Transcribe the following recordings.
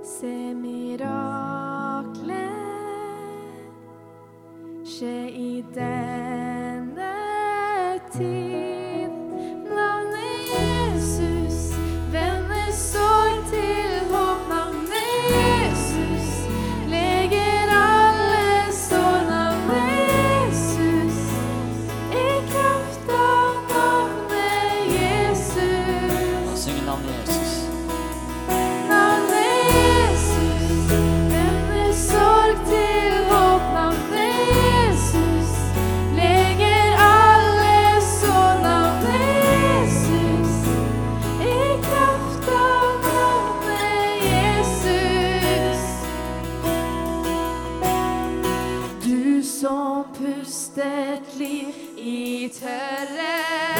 Se mirakler skje i denne tid. Navnet Jesus vender sorg til håp. Navnet Jesus leger alle sår. Navnet Jesus i kraft av navnet Jesus. Og synge navnet Jesus. Navnet Jesus vender sorg til håp. Navnet Jesus leger alle sår. Navnet Jesus i kraft av navnet Jesus. Du som pustet liv i tørre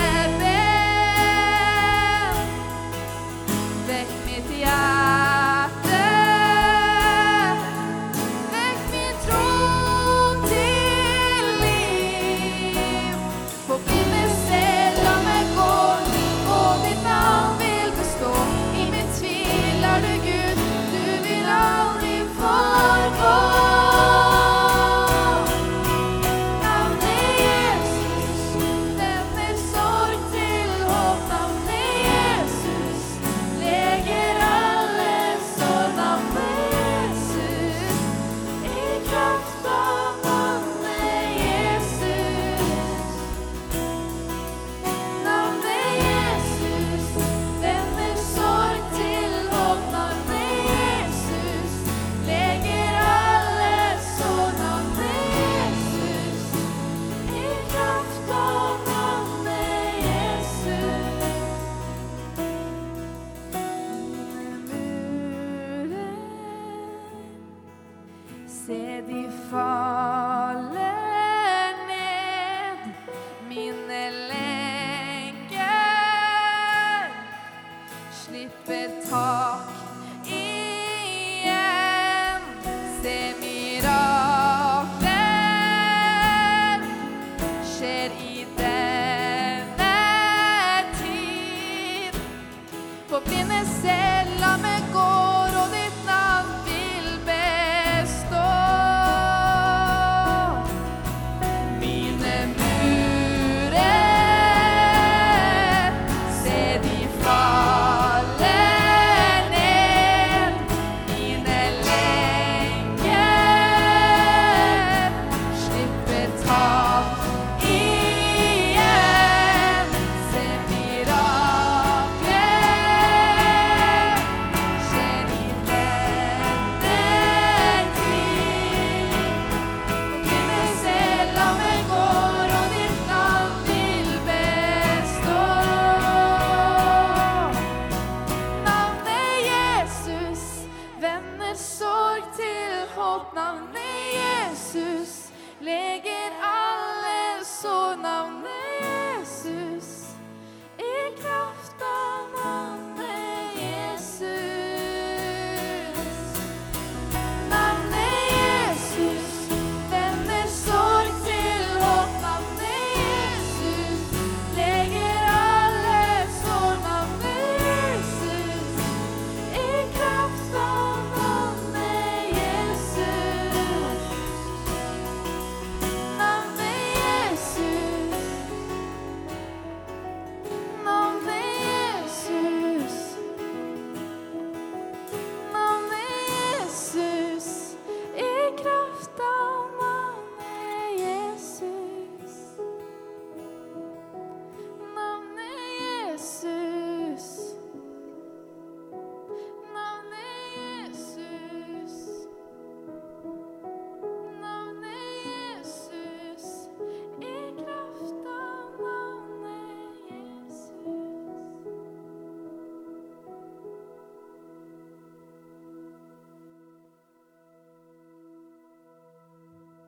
ben, vekk mitt hjerte, vekk min tro til liv. Forbindelse, la meg gå, og ditt navn vil bestå. I min tvil er du Gud, du vil aldri forgå. Navnet Jesus vender sorg til håp. Navnet Jesus leger alle sår. Navnet Jesus i kraft av navnet Jesus. Navnet Jesus vender sorg til håp. Navnet Jesus leger alle sår. Navnet Jesus i kraft av navnet Jesus. Murer, se de faller ned, mine lenker slipper tak igjen. Se mirakler skjer i denne tid. Forbindelse, la meg gå,